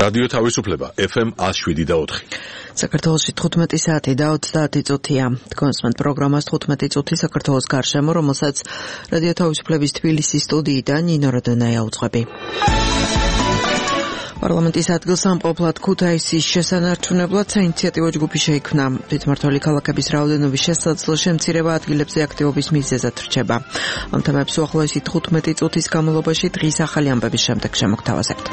რადიო თავისუფლება FM 107.4. საქართველოში 15 საათი და 30 წუთია. კონსმენტ პროგრამას 15 წუთი საქართველოს გარშემო, რომელსაც რადიო თავისუფლების თბილისის სტუდიიდან ნინო როდონაია უძღვები. პარლამენტის ადგილსამყოფლად ქუთაისის შესანარჩუნებლად საინიციატივო ჯგუფი შეიქმნა. თვითმმართველი ქალაქების რაოდენობის შესაძლო შემცირება ადგილებზე აქტივობის მიზეზად რჩება. ამ თემებს უახლოესი 15 წუთის განმავლობაში დღის ახალი ამბების შემდეგ შემოგთავაზებთ.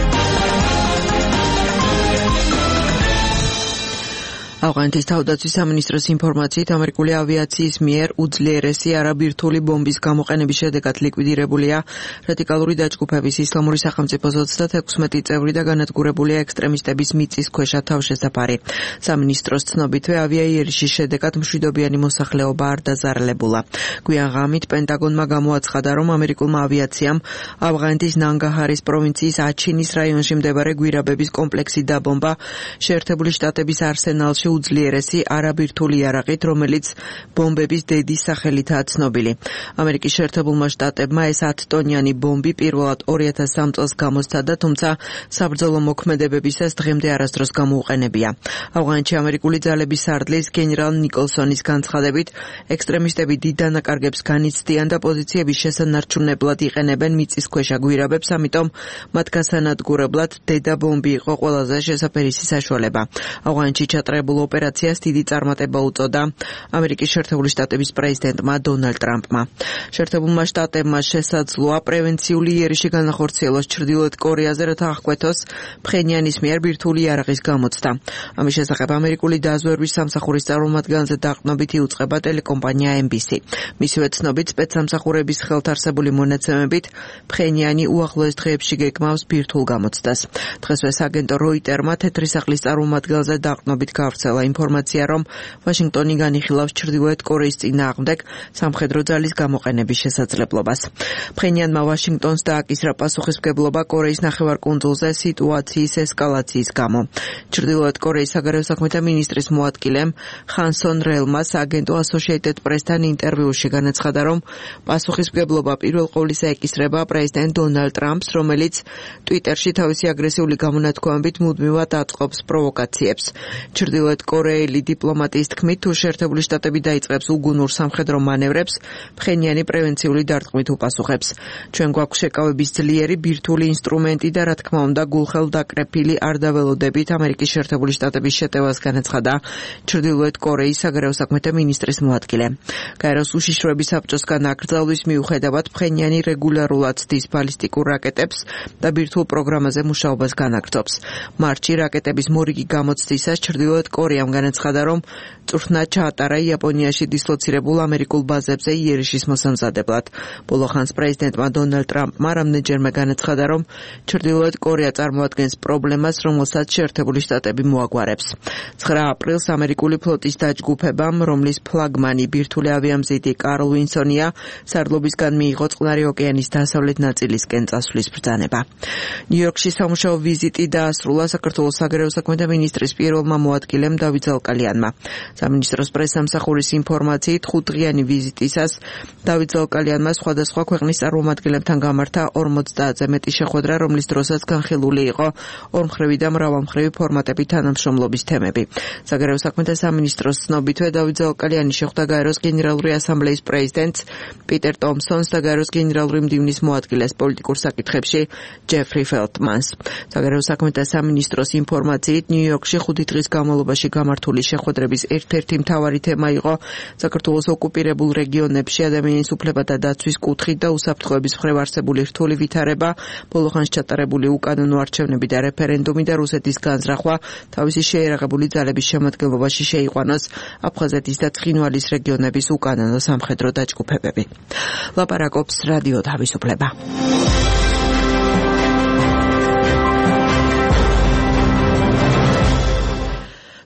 ავღანეთის თავდაცვის სამინისტროს ინფორმაციით ამერიკული ავიაციის მიერ უძლიერესი არაბირთული ბომბის გამოყენების შედეგად ლიკვიდირებულია რადიკალური დაჯგუფების ისლამური სახელმწიფოს 36 წევრი და განადგურებულია ექსტრემისტების მიწისქვეშა თავშესაფარი. სამინისტროს ცნობითვე ავიაიერიშის შედეგად მშვიდობიანი მოსახლეობა არ დაზარალებულა. გვიან ღამით პენტაგონმა გამოაცხადა, რომ ამერიკულმა ავიაციამ ავღანეთის ნანგაჰარის პროვინციის აჩინის რაიონში მდებარე გვირაბების კომპლექსი დაბომბა შეერთებული შტატების არსენალში უძლიერესი არაბირთული იარაღით, რომელიც ბომბების დედის სახელითაა ცნობილი. ამერიკის შეერთებულმა შტატებმა ეს 10 ტონიანი ბომბი პირველად 2003 წელს გამოსცადა, თუმცა საბრძოლო მოქმედებებისას დღემდე არასდროს გამოუყენებია. ავღანეთში ამერიკული ძალების სარდლის გენერალ ნიკოლსონის განცხადებით, ექსტრემისტები დიდ დანაკარგებს განიცდიან და პოზიციების შესანარჩუნებლად იყენებენ მიწისქვეშა გვირაბებს, ამიტომ მათ გასანადგურებლად დედა ბომბი იყო ყველაზე შესაფერისი საშუალება. ავღანეთში ჩატარებულ ოპერაციას დიდი წარმატება უწოდა ამერიკის შეერთებული შტატების პრეზიდენტმა დონალდ ტრამპმა. შეერთებულმა შტატებმა შესაძლოა პრევენციული იერიში განახორციელოს ჩრდილოეთ კორეაზე, რათა აღკვეთოს ფხენიანის მიერ ბირთვული იარაღის გამოცდა. ამის შესახებ ამერიკული დაზვერვის სამსახურის წარმომადგენელზე დაყრდნობით იუწყება ტელეკომპანია NBC. მისივე ცნობით, სპეცსამსახურების ხელთ არსებული მონაცემებით ფხენიანი უახლოეს დღეებში გეგმავს ბირთვულ გამოცდას. დღესვე სააგენტო როიტერმა თეთრი სახლის წარმომადგენელზე დაყრდნობით გავრცელა ინფორმაცია, რომ ვაშინგტონი განიხილავს ჩრდილოეთ კორეის წინააღმდეგ სამხედრო ძალის გამოყენების შესაძლებლობას. ფხენიანმა ვაშინგტონს დააკისრა პასუხისმგებლობა კორეის ნახევარკუნძულზე სიტუაციის ესკალაციის გამო. ჩრდილოეთ კორეის საგარეო საქმეთა მინისტრის მოადგილემ ხანსონ რელმა სააგენტო Associated Press-თან ინტერვიუში განაცხადა, რომ პასუხისმგებლობა პირველ ყოვლისა ეკისრება პრეზიდენტ დონალდ ტრამპს, რომელიც ტვიტერში თავისი აგრესიული გამონათქვამებით მუდმივად აწყობს პროვოკაციებს. ჩრდილოეთ კორეელი დიპლომატის თქმით, თუ შეერთებული შტატები დაიწყებს უგუნურ სამხედრო მანევრებს, ფხენიანი პრევენციული დარტყმით უპასუხებს. ჩვენ გვაქვს შეკავების ძლიერი ბირთვული ინსტრუმენტი და რა თქმა უნდა გულხელდაკრეფილი არ დაველოდებით ამერიკის შეერთებული შტატების შეტევას განაცხადა ჩრდილოეთ კორეის საგარეო საქმეთა მინისტრის მოადგილე. გაეროს უშიშროების საბჭოსგან აკრძალვის მიუხედავად ფხენიანი რეგულარულად ცდის ბალისტიკურ რაკეტებს და ბირთვულ პროგრამაზე მუშაობას განაგრძობს. მარტში რაკეტების მორიგი გამოცდისას ჩრდილოეთ კორეამ განაცხადა, რომ წვრთნა ჩაატარა იაპონიაში დისლოცირებულ ამერიკულ ბაზებზე იერიშის მოსამზადებლად. ბოლო ხანს პრეზიდენტმა დონალდ ტრამპმა რამდენჯერმე განაცხადა, რომ ჩრდილოეთ კორეა წარმოადგენს პრობლემას, რომელსაც შეერთებული შტატები მოაგვარებს. 9 აპრილს ამერიკული ფლოტის დაჯგუფებამ, რომლის ფლაგმანი ბირთვული ავიამზიდი კარლ ვინსონია, სარდლობისგან მიიღო წყნარი ოკეანის დასავლეთ ნაწილისკენ წასვლის ბრძანება. ნიუ-იორკში სამუშაო ვიზიტი დაასრულა საქართველოს საგარეო საქმეთა მინისტრის პირველმა მოადგილემ დავით ზალკალიანმა. სამინისტროს პრესსამსახურის ინფორმაციით 5 დღიანი ვიზიტისას დავით ზალკალიანმა სხვადასხვა ქვეყნის წარმომადგენლებთან გამართა 50-ზე მეტი შეხვედრა, რომლის დროსაც განხილული იყო ორმხრივი და მრავალმხრივი ფორმატებით თანამშრომლობის თემები. საგარეო საქმეთა სამინისტროს ცნობითვე დავით ზალკალიანი შეხვდა გაეროს გენერალური ასამბლეის პრეზიდენტს პიტერ ტომსონს და გაეროს გენერალური მდივნის მოადგილეს პოლიტიკურ საკითხებში ჯეფრი ფელტმანს. საგარეო საქმეთა სამინისტროს ინფორმაციით ნიუ-იორკში 5 დღის განმავლობაში გამართული შეხვედრების ერთ-ერთი მთავარი თემა იყო საქართველოს ოკუპირებულ რეგიონებში ადამიანის უფლებათა დაცვის კუთხით და უსაფრთხოების მხრივ არსებული რთული ვითარება, ბოლო ხანს ჩატარებული უკანონო არჩევნები და რეფერენდუმი და რუსეთის განზრახვა თავისი შეიარაღებული ძალების შემადგენლობაში შეიყვანოს აფხაზეთის და ცხინვალის რეგიონების უკანონო სამხედრო დაჯგუფებები. ლაპარაკობს რადიო თავისუფლება.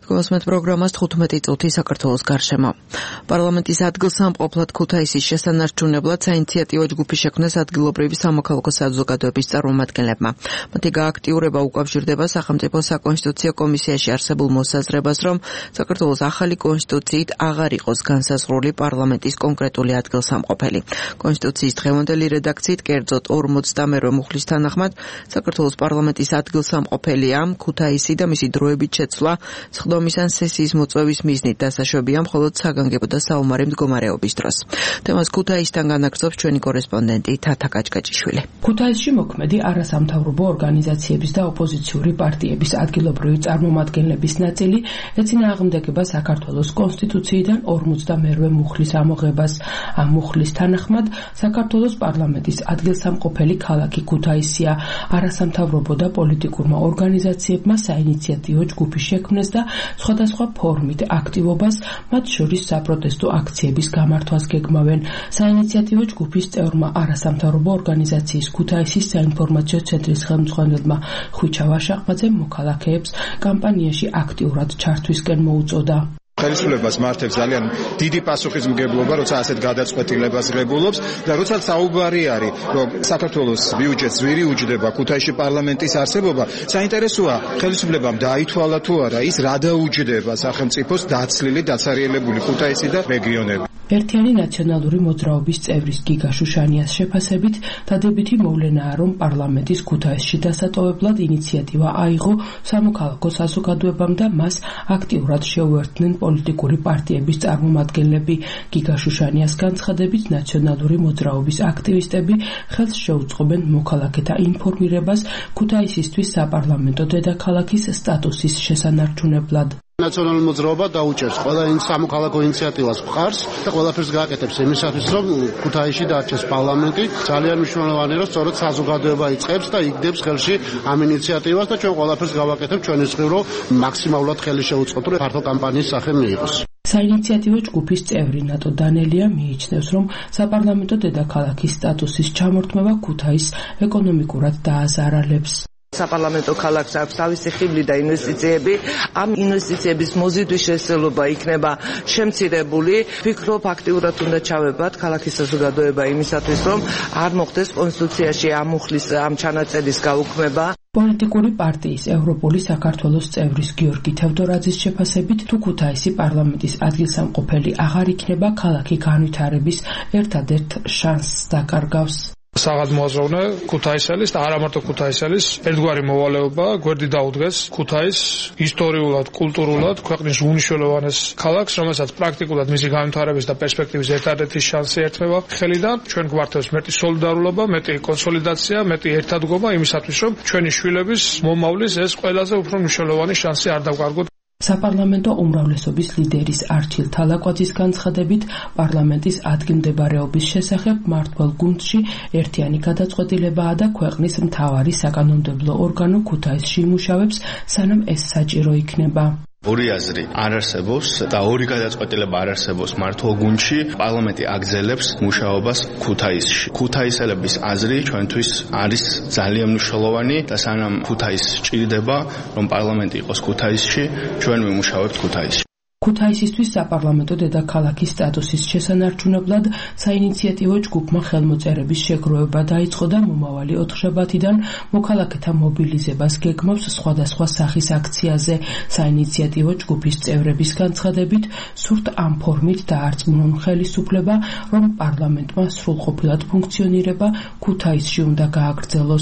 გასმეთ პროგრამას 15 წუთი საქართველოს გარშემო. პარლამენტის ადგილსამყოფლად ქუთაისის შესანარჩუნებლად საინიციატივო ჯგუფი შექმნეს ადგილობრივი სამოქალაქო საზოგადოების წარმომადგენლებმა. მათი გააქტიურება უკავშირდება სახელმწიფო საკონსტიტუციო კომისიაში არსებულ მოსაზრებას, რომ საქართველოს ახალი კონსტიტუციით აღარ იყოს განსაზღვრული პარლამენტის კონკრეტული ადგილსამყოფელი. კონსტიტუციის დღევანდელი რედაქციით, კერძოდ 52 მუხლის თანახმად, საქართველოს პარლამენტის ადგილსამყოფელია ქუთაისი და მისი დროებით შეცვლა სხდომის ან სესიის მოწვევის მიზნით დასაშვებია მხოლოდ საგანგებო და საომარი მდგომარეობის დროს. თემას ქუთაისიდან განაგრძობს ჩვენი კორესპონდენტი თათა კაჭკაჭიშვილი. ქუთაისში მოქმედი არასამთავრობო ორგანიზაციების და ოპოზიციური პარტიების ადგილობრივი წარმომადგენლების ნაწილი ეწინააღმდეგება საქართველოს კონსტიტუციიდან 52 მუხლის ამოღებას. ამ მუხლის თანახმად საქართველოს პარლამენტის ადგილსამყოფელი ქალაქი ქუთაისია. არასამთავრობო და პოლიტიკურმა ორგანიზაციებმა საინიციატივო ჯგუფი შექმნეს და სხვადასხვა ფორმით აქტივობას, მათ შორის საპროტესტო აქციების გამართვას გეგმავენ. საინიციატივო ჯგუფის წევრმა არასამთავრობო ორგანიზაციის ქუთაისის საინფორმაციო ცენტრის ხელმძღვანელმა ხვიჩა ვაშაყბაძემ მოქალაქეებს კამპანიაში აქტიურად ჩართვისკენ მოუწოდა. ხელისუფლებას მართებს ძალიან დიდი პასუხისმგებლობა, როცა ასეთ გადაწყვეტილებას ღებულობს და როცა საუბარი არის, რომ საქართველოს ბიუჯეტს ძვირი უჯდება ქუთაისში პარლამენტის არსებობა, საინტერესოა ხელისუფლებამ დაითვალა თუ არა ის რა დაუჯდება სახელმწიფოს დაცლილი, დაცარიელებული ქუთაისი და რეგიონები. ერთიანი ნაციონალური მოძრაობის წევრის გიგა შუშანიას შეფასებით, დადებითი მოვლენაა, რომ პარლამენტის ქუთაისში დასატოვებლად ინიციატივა აიღო სამოქალაქო საზოგადოებამ და მას აქტიურად შეუერთდნენ პოლიტიკური პარტიების წარმომადგენლები. გიგა შუშანიას განცხადებით, ნაციონალური მოძრაობის აქტივისტები ხელს შეუწყობენ მოქალაქეთა ინფორმირებას ქუთაისისთვის საპარლამენტო დედაქალაქის სტატუსის შესანარჩუნებლად. ნაციონალური მოძრაობა დაუჭერს ყველა სამოქალაქო ინიციატივას მხარს და ყველაფერს გააკეთებს იმისათვის, რომ ქუთაისში დარჩეს პარლამენტი. ძალიან მნიშვნელოვანია, რომ სწორედ საზოგადოება იწყებს და იგდებს ხელში ამ ინიციატივას და ჩვენ ყველაფერს გავაკეთებთ ჩვენის მხრივ, რომ მაქსიმალურად ხელი შევუწყოთ, რომ ფართო კამპანიის სახე მიიღოს. საინიციატივო ჯგუფის წევრი ნატო დანელია მიიჩნევს, რომ საპარლამენტო დედაქალაქის სტატუსის ჩამორთმევა ქუთაისს ეკონომიკურად დააზარალებს. საპარლამენტო ქალაქს აქვს თავისი ხიბლი და ინვესტიციები. ამ ინვესტიციების მოზიდვის შესაძლებლობა იქნება შემცირებული. ვფიქრობ, აქტიურად უნდა ჩავებათ ქალაქის საზოგადოება იმისათვის, რომ არ მოხდეს კონსტიტუციაში ამ მუხლის ამ ჩანაწერის გაუქმება. პოლიტიკური პარტიის ევროპული საქართველოს წევრის გიორგი თევდორაძის შეფასებით, თუ ქუთაისი პარლამენტის ადგილსამყოფელი აღარ იქნება, ქალაქი განვითარების ერთადერთ შანსს დაკარგავს. საღად მოაზროვნე ქუთაისელის და არა მარტო ქუთაისელის ერთგვარი მოვალეობა გვერდი დაუდგეს ქუთაის ისტორიულად, კულტურულად ქვეყნის უმნიშვნელოვანეს ქალაქს, რომელსაც პრაქტიკულად მისი განვითარების და პერსპექტივის ერთადერთი შანსი ერთმევა ხელიდან. ჩვენ გვართავს მეტი სოლიდარულობა, მეტი კონსოლიდაცია, მეტი ერთადგომა იმისათვის, რომ ჩვენი შვილების მომავლის ეს ყველაზე უფრო მნიშვნელოვანი შანსი არ დავკარგოთ. საპარლამენტო უმრავლესობის ლიდერის არჩილ თალაკვაძის განცხადებით, პარლამენტის ადგილმდებარეობის შესახებ მმართველ გუნდში ერთიანი გადაწყვეტილებაა და ქვეყნის მთავარი საკანონმდებლო ორგანო ქუთაისში იმუშავებს, სანამ ეს საჭირო იქნება. ორი აზრი არ არსებობს და ორი გადაწყვეტილება არ არსებობს მმართველ გუნდში. პარლამენტი აგრძელებს მუშაობას ქუთაისში. ქუთაისელების აზრი ჩვენთვის არის ძალიან მნიშვნელოვანი და სანამ ქუთაისი ჭირდება, რომ პარლამენტი იყოს ქუთაისში, ჩვენ ვიმუშავებთ ქუთაისში. ქუთაისისთვის საპარლამენტო დედაქალაქის სტატუსის შესანარჩუნებლად საინიციატივო ჯგუფმა ხელმოწერების შეგროვება დაიწყო და მომავალი 4 შაბათიდან მოქალაქეთა მობილიზებას გეგმავს სხვადასხვა სახის აქციაზე. საინიციატივო ჯგუფის წევრების განცხადებით, სურთ ამ ფორმით დაარწმუნონ ხელისუფლება, რომ პარლამენტმა სრულყოფილად ფუნქციონირება ქუთაისში უნდა გააგრძელოს.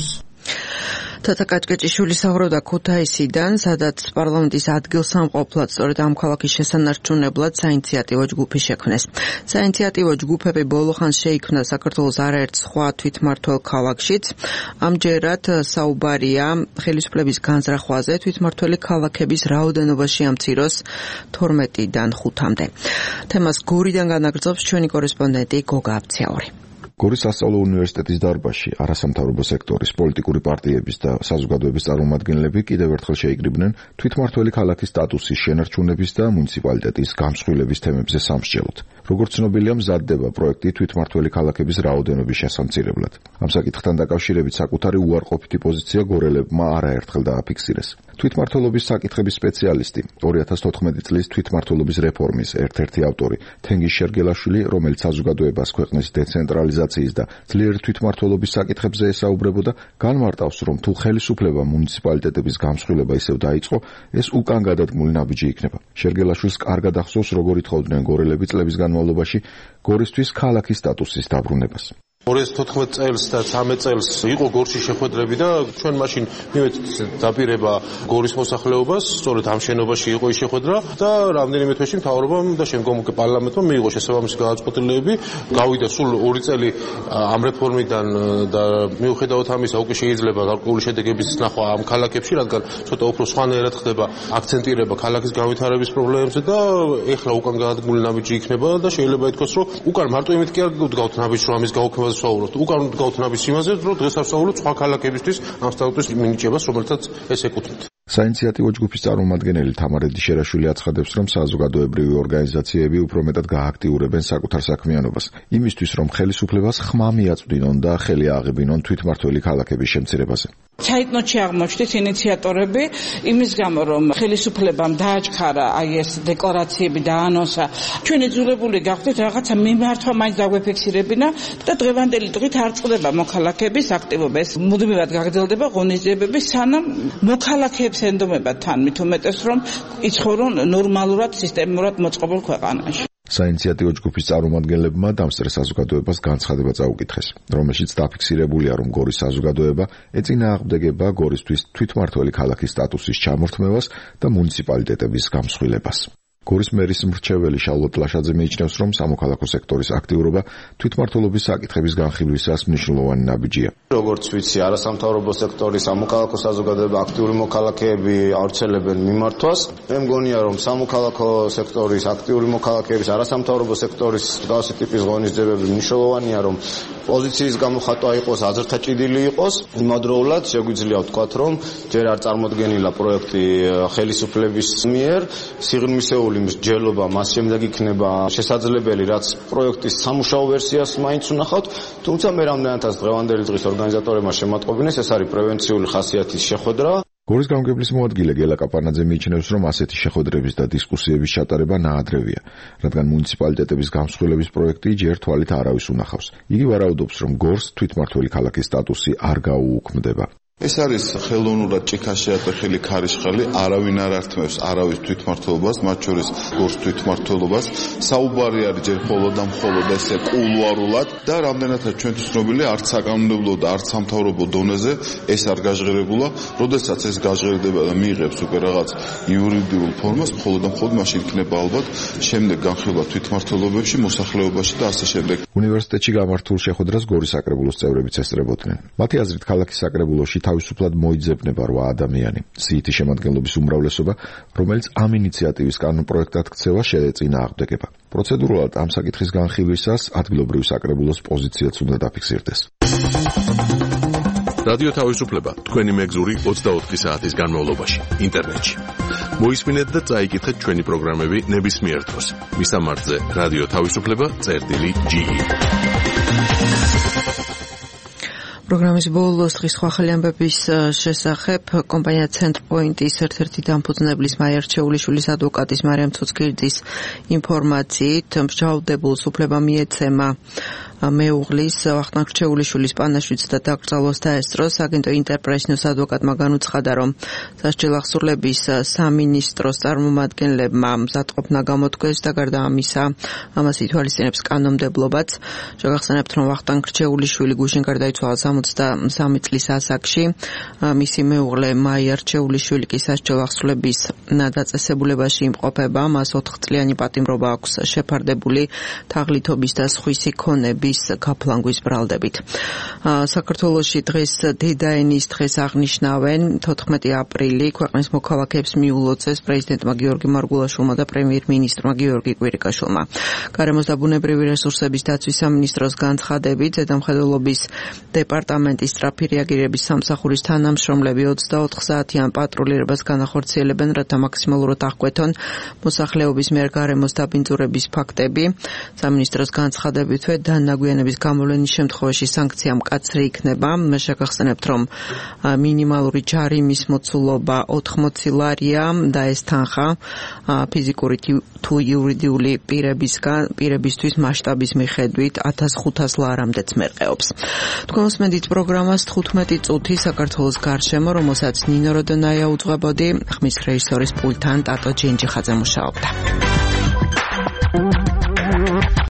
თათა კაჭკაჭიშვილი საუბრობდა ქუთაისიდან, სადაც პარლამენტის ადგილსამყოფლად სწორედ ამ ქალაქის შესანარჩუნებლად საინიციატივო ჯგუფი შექმნეს. საინიციატივო ჯგუფები ბოლოხანს შეიქმნა საქართველოს არაერთ სხვა თვითმმართველ ქალაქშიც. ამჯერად საუბარია ხელისუფლების განზრახვაზე, თვითმმართველი ქალაქების რაოდენობაში ამციროს 12-დან 5-მდე. თემას გორიდან განაგრძობს ჩვენი კორესპონდენტი გოგა აბციაური. გორის სასწავლო უნივერსიტეტის დარბაზში არასამთავრობო სექტორის პოლიტიკური პარტიების და საზოგადოების წარმომადგენლები კიდევ ერთხელ შეიკრიბნენ თვითმმართველი ქალაქის სტატუსის შენარჩუნების და მუნიციპალიტეტის გამსხვილების თემებზე სამსჯელოდ. როგორც ცნობილია, მზადდება პროექტი თვითმმართველი ქალაქების რაოდენობის შესამცირებლად. ამ საკითხთან დაკავშირებით საკუთარი უარყოფითი პოზიცია გორელებმა არაერთხელ დააფიქსირეს. თვითმმართველობის საკითხების სპეციალისტი, 2014 წლის თვითმმართველობის რეფორმის ერთ-ერთი ავტორი, თენგიზ შერგელაშვილი, რომელიც საზოგადოებას ქვეყნის დეცენტრალიზაციის და ძლიერი თვითმმართველობის საკითხებზე ესაუბრებოდა, განმარტავს, რომ თუ ხელისუფლება მუნიციპალიტეტების გამსხვილება ისევ დაიწყო, ეს უკან გადადგმული ნაბიჯი იქნება. შერგელაშვილს კარგად ახსოვს, როგორ ითხოვდნენ გორელები წლების განმავლობაში გორისთვის ქალაქის სტატუსის დაბრუნებას. 2014 წელს და 13 წელს იყო გორში შეხვედრები და ჩვენ მაშინ მივედით დაპირება გორის მოსახლეობას, სწორედ ამ შენობაში იყო ის შეხვედრა და რამდენიმე თვეში მთავრობამ და შემდგომ უკვე პარლამენტმა მიიღო შესაბამისი გადაწყვეტილებები. გავიდა სულ 2 წელი ამ რეფორმიდან და მიუხედავად ამისა უკვე შეიძლება გარკვეული შედეგების ნახვა ამ ქალაქებში, რადგან ცოტა უფრო სხვანაირად ხდება აქცენტირება ქალაქის განვითარების პრობლემებზე და ეხლა უკან გადადგმული ნაბიჯი იქნება და შეიძლება ითქვას, რომ უკან მარტო იმით კი არ გგავთ ნაბიჯს, რომ ამის გაუქმებას უკან გგავთ ნაბიჯს იმაზე, რომ დღეს არ ვსაუბრობთ სხვა ქალაქებისთვის ამ სტატუსის მინიჭებას, რომელთაც ეს ეკუთვნით. საინიციატივო ჯგუფის წარმომადგენელი თამარ ედიშერაშვილი აცხადებს, რომ საზოგადოებრივი ორგანიზაციები უფრო მეტად გააქტიურებენ საკუთარ საქმიანობას, იმისთვის, რომ ხელისუფლებას ხმა მიაწვდინონ და ხელი ააღებინონ თვითმმართველი ქალაქების შემცირებაზე. საიტნოტში აღმოჩნდით ინიციატორები იმის გამო, რომ ხელისუფლებამ დააჩქარა აი ეს დეკლარაციები და ანონსა, ჩვენ იძულებული გავხდით რაღაცა მიმართვა მაინც დაგვეფიქსირებინა და დღევანდელი დღით არ წყდება მოქალაქეების აქტივობა. ეს მუდმივად გაგრძელდება ღონისძიებები, სანამ მოქალაქეებს ენდომება თან მით უმეტეს, რომ იცხოვრონ ნორმალურად, სისტემურად მოწყობილ ქვეყანაში. საინიციატივო ჯგუფის წარმომადგენლებმა დამსწრე საზოგადოებას განცხადება წაუკითხეს, რომელშიც დაფიქსირებულია, რომ გორის საზოგადოება ეწინააღმდეგება გორისთვის თვითმმართველი ქალაქის სტატუსის ჩამორთმევას და მუნიციპალიტეტების გამსხვილებას. გორის მერის მრჩეველი შალვა ტლაშაძე მიიჩნევს, რომ სამოქალაქო სექტორის აქტიურობა თვითმმართველობის საკითხების განხილვისას მნიშვნელოვანი ნაბიჯია. როგორც ვიცი, არასამთავრობო სექტორის სამოქალაქო საზოგადოება აქტიური მოქალაქეები ავრცელებენ მიმართვას. მე მგონია, რომ სამოქალაქო სექტორის აქტიური მოქალაქეების არასამთავრობო სექტორის მსგავსი ტიპის ღონისძიებები მნიშვნელოვანია, რომ პოზიციის გამოხატვა იყოს, აზრთა ჭიდილი იყოს. იმავდროულად შეგვიძლია ვთქვათ, რომ ჯერ არ წარმოდგენილა პროექტი ხელისუფლების მიერ, სიღრმისეული მსჯელობა მას შემდეგ იქნება შესაძლებელი, რაც პროექტის სამუშაო ვერსიას მაინც უნახავთ, თუმცა მე რამდენადაც დღევანდელი დღის ორგანიზატორებმა შემატყობინეს, ეს არის პრევენციული ხასიათის შეხვედრა. გორის გამგებლის მოადგილე გელა კაპანაძე მიიჩნევს, რომ ასეთი შეხვედრების და დისკუსიების ჩატარება ნაადრევია, რადგან მუნიციპალიტეტების გამსხვილების პროექტი ჯერ თვალით არავის უნახავს. იგი ვარაუდობს, რომ გორს თვითმმართველი ქალაქის სტატუსი არ გაუუქმდება. ეს არის ხელოვნურად ჭიქაში ატეხილი ქარიშხალი, არავინ არ ართმევს არავის თვითმმართველობას, მათ შორის გორს თვითმმართველობას. საუბარი არის ჯერ მხოლოდ და მხოლოდ ესე კულუარულად და რამდენადაც ჩვენთვის ცნობილია, არც საკანონმდებლო და არც სამთავრობო დონეზე ეს არ გაჟღერებულა. როდესაც ეს გაჟღერდება და მიიღებს უკვე რაღაც იურიდიულ ფორმას, მხოლოდ და მხოლოდ მაშინ იქნება ალბათ შემდეგ განხილვა თვითმმართველობებში, მოსახლეობაში და ასე შემდეგ. უნივერსიტეტში გამართულ შეხვედრას გორის საკრებულოს წევრებიც ესწრებოდნენ. მათი აზრით, ქალაქის საკრებულოში თავისუფლად მოიძებნება 8 ადამიანი. სიითი შემადგენლობის უმრავლესობა, რომელიც ამ ინიციატივის კანონპროექტად ქცევა შეეწინააღმდეგება. პროცედურულად ამ საკითხის განხილვისას ადგილობრივი საკრებულოს პოზიციაც უნდა დაფიქსირდეს. რადიო თავისუფლება თქვენი მეგზური 24 საათის განმავლობაში ინტერნეტში. მოისმინეთ და წაიკითხეთ ჩვენი პროგრამები ნებისმიერ დროს. მისამართზე რადიო თავისუფლება.ge. პროგრამის ბოლოს დღის სხვა ახალი ამბების შესახებ კომპანია ცენტრპოინტის ერთ-ერთი დამფუძნებლის მაია რჩეულიშვილის ადვოკატის მარიამ ცოცხიძის ინფორმაციით მსჯავრდებულს უფლება მიეცემა მეუღლის ვახტანგ რჩეულიშვილის პანაშვიდს და დაკრძალვას დაესწრო. აგენტო ინტერპრესნიუს ადვოკატმა განუცხადა, რომ სასჯელ ახსურლების სამინისტროს წარმომადგენლებმა მზადყოფნა გამოთქვეს და გარდა ამისა ამას ითვალისწინებს კანონმდებლობაც. შეგახსენებთ, რომ ვახტანგ რჩეულიშვილი გუშინ გარდაიცვალა 63 წლის ასაკში. მისი მეუღლე მაია რჩეულიშვილი კი სასჯელ ახსურლების დაწესებულებაში იმყოფება. მას 4 წლიანი პატიმრობა აქვს შეფარდებული თაღლითობის და სხვისი ქონები გაფლანგვის ბრალდებით. საქართველოში დღეს დედაენის დღეს აღნიშნავენ 14 აპრილი ქვეყნის მოქალაქეებს მიულოცეს პრეზიდენტმა გიორგი მარგულაშვილმა და პრემიერ-მინისტრმა გიორგი კვირიკაშვილმა. გარემოს და ბუნებრივი რესურსების დაცვის სამინისტროს განცხადებით ზედამხედველობის დეპარტამენტის სწრაფი რეაგირების სამსახურის თანამშრომლები 24 საათიან პატრულირებას განახორციელებენ, რათა მაქსიმალურად აღკვეთონ მოსახლეობის მიერ გარემოს დაბინძურების ფაქტები. სამინისტროს განცხადებითვე დაგვიანების გამოვლენის შემთხვევაში სანქცია მკაცრი იქნება. მე შეგახსენებთ, რომ მინიმალური ჯარიმის მოცულობა 80 ლარია და ეს თანხა ფიზიკური თუ იურიდიული პირებისთვის მასშტაბის მიხედვით 1500 ლარამდეც მერყეობს. თქვენ უსმენთ პროგრამას 15 წუთი საქართველოს გარშემო, რომელსაც ნინო როდონაია უძღვებოდი, ხმის რეჟისორის პულტთან ტატო ჯენჯიხაძე მუშაობდა.